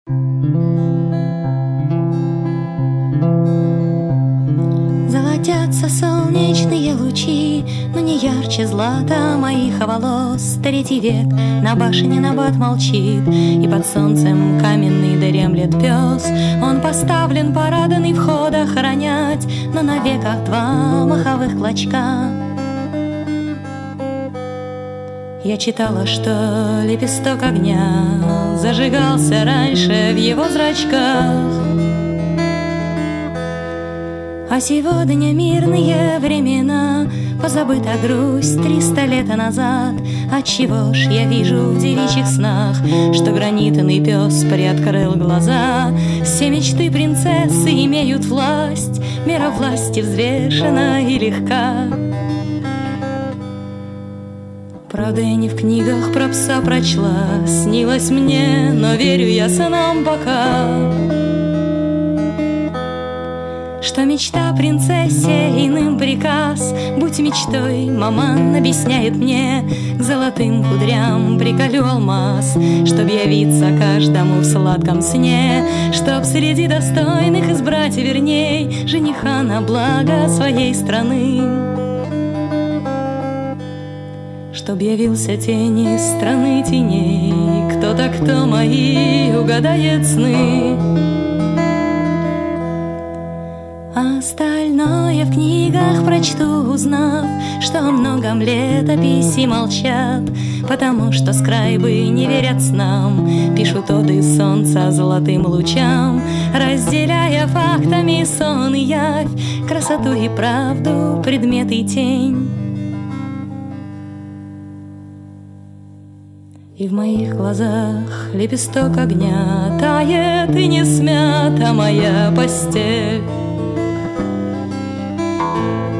Золотятся солнечные лучи, но не ярче злата моих волос. Третий век на башне набат молчит, и под солнцем каменный дремлет пес. Он поставлен парадный вход охранять, но на веках два маховых клочка. Я читала, что лепесток огня зажигался раньше в его зрачках. А сегодня мирные времена, позабыта грусть 300 лет назад. Отчего ж я вижу в девичьих снах, что гранитный пес приоткрыл глаза. Все мечты принцессы имеют власть, мера власти взвешена и легка. Правда, я не в книгах про пса прочла, снилось мне, но верю я снам пока, что мечта принцессе иным приказ. Будь мечтой, маман объясняет мне, к золотым кудрям приколю алмаз, чтоб явиться каждому в сладком сне, чтоб среди достойных избрать верней жениха на благо своей страны. Чтоб явился тень из страны теней, кто мои угадает сны. Остальное в книгах прочту, узнав, что о многом летописи молчат, потому что скрайбы не верят снам, пишут оды солнца золотым лучам, разделяя фактами сон и явь, красоту и правду, предмет и тень. И в моих глазах лепесток огня тает, и не смята моя постель.